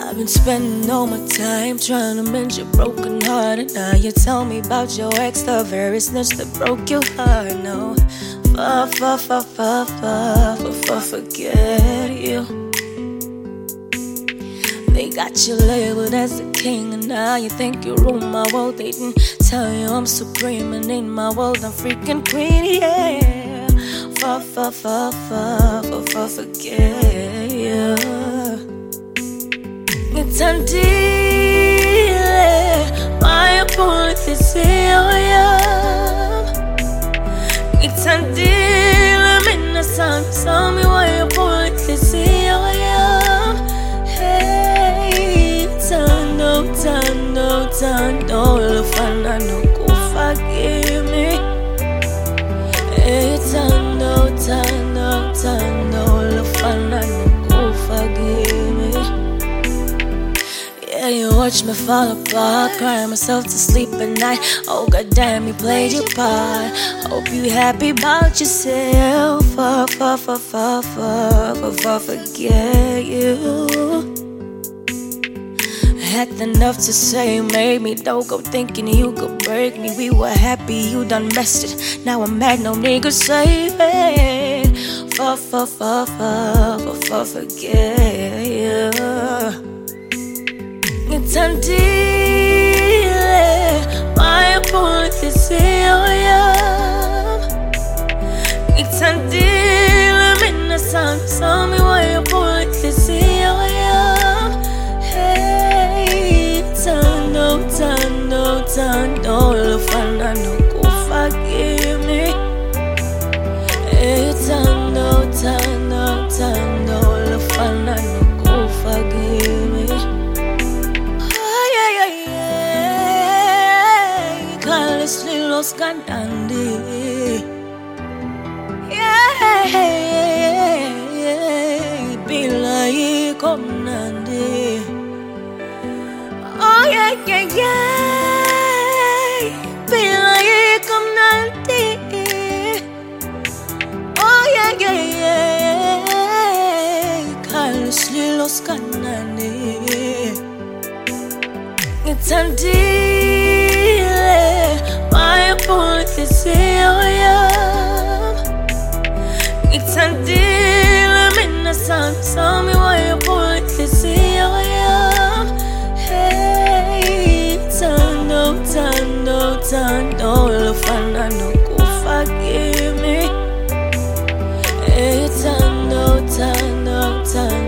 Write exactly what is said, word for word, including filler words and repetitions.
I've been spending all my time trying to mend your broken heart, and now you tell me about your ex, the very snitch that broke your heart. No, fuck, fuck, fuck, fuck, fuck, fuck, fuck, forget you. They got you labeled as a king, and now you think you rule my world. They didn't tell you I'm supreme, and in my world I'm freaking queen, yeah. Fuck, fuck, fuck, fuck, fuck, fuck, forget you. Ngithandi mayaphula inhliziyo yami. Ngithandile mina sami sami wayaphula inhliziyo yami. Hey, thando, thando, thando lufana nokufa kimi. Hey, thando, thando, thando lufana nokufa kimi. Yeah, you watch me fall apart, crying myself to sleep at night. Oh goddamn, you played your part. Hope you happy about yourself. Fuck, fuck, fuck, fuck, fuck, fuck, fuck, forget you. Had enough to say, made me don't go thinking you could break me. We were happy, you done messed it. Now I'm mad, no nigga save it. Fuck, fuck, fuck, fuck, fuck, fuck, forget you. Ngithandile mayaphula inhliziyo yami. Ngithandile mina sami sami wayaphula inhliziyo yami. Hey, thando, thando, thando lufana nokufa kimi. Hey, thando, thando, thando lufana nokufa kimi. Los cantandi, yeah, bila ikomnandi, oh yeah, yeah, yeah, bila ikomnandi, oh yeah, yeah, yeah, Carlos Los cantandi, ngithandile mayaphula inhliziyo yami. Ngithandile mina sami sami wayaphula inhliziyo yami. Hey, thando, thando, thando lufana nokufa kimi. Hey, thando, thando, thando